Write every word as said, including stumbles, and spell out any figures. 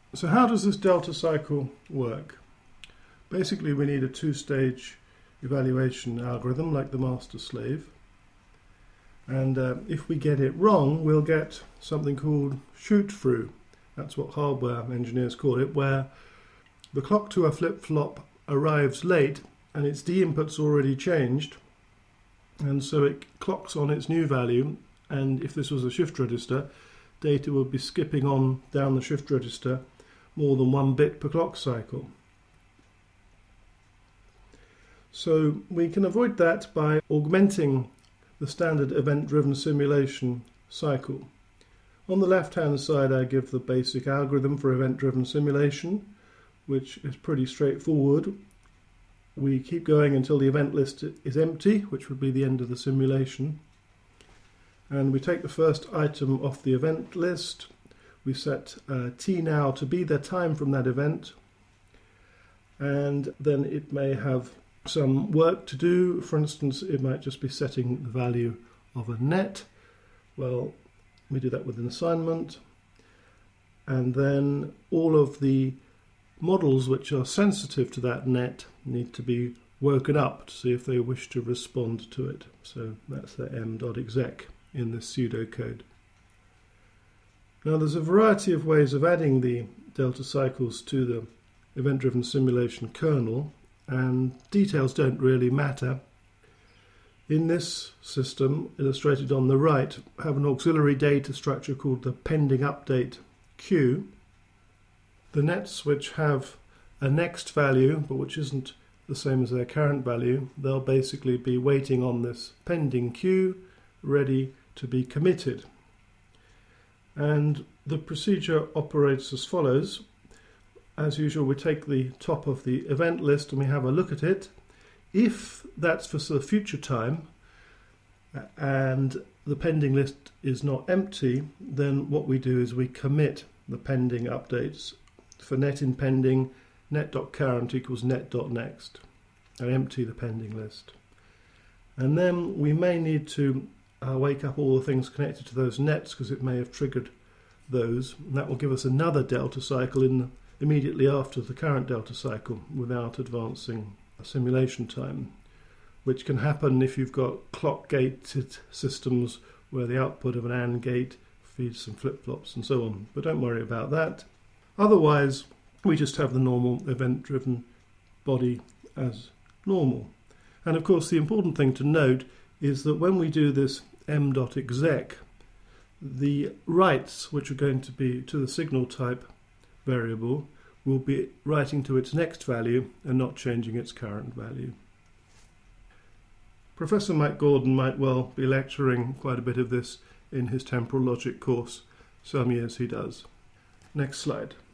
So how does this delta cycle work? Basically, we need a two-stage evaluation algorithm like the master-slave. And uh, if we get it wrong, we'll get something called shoot-through. That's what hardware engineers call it, where the clock to a flip-flop arrives late and its D-input's already changed, and so it clocks on its new value, and if this was a shift register, data would be skipping on down the shift register more than one bit per clock cycle. So we can avoid that by augmenting the standard event-driven simulation cycle. On the left-hand side, I give the basic algorithm for event-driven simulation, which is pretty straightforward. We keep going until the event list is empty, which would be the end of the simulation. And we take the first item off the event list. We set uh, T now to be the time from that event. And then it may have some work to do. For instance, it might just be setting the value of a net. Well, we do that with an assignment. And then all of the models which are sensitive to that net need to be woken up to see if they wish to respond to it. So that's the m.exec in this pseudocode. Now there's a variety of ways of adding the delta cycles to the event-driven simulation kernel, and details don't really matter. In this system, illustrated on the right, I have an auxiliary data structure called the pending update queue. The nets which have a next value, but which isn't the same as their current value, they'll basically be waiting on this pending queue, ready to be committed. And the procedure operates as follows. As usual, we take the top of the event list and we have a look at it. If that's for the future time and the pending list is not empty, then what we do is we commit the pending updates. For net in pending, net.current equals net.next, and empty the pending list. And then we may need to uh, wake up all the things connected to those nets because it may have triggered those. And that will give us another delta cycle in the, immediately after the current delta cycle without advancing simulation time, which can happen if you've got clock-gated systems where the output of an AND gate feeds some flip-flops and so on. But don't worry about that. Otherwise, we just have the normal event-driven body as normal. And of course, the important thing to note is that when we do this m.exec, the writes, which are going to be to the signal type variable, will be writing to its next value and not changing its current value. Professor Mike Gordon might well be lecturing quite a bit of this in his temporal logic course. Some years he does. Next slide.